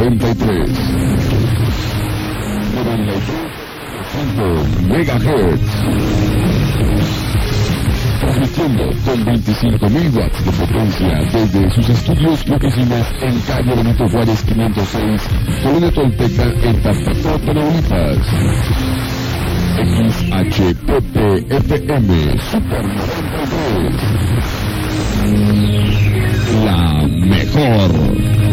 93. 93.5 MHz. Transmitiendo con 25.000 watts de potencia desde sus estudios y oficinas en calle Benito Juárez 506, Colonia Tolteca, en Tampico, Tamaulipas. XHPP-FM Super 93. La mejor.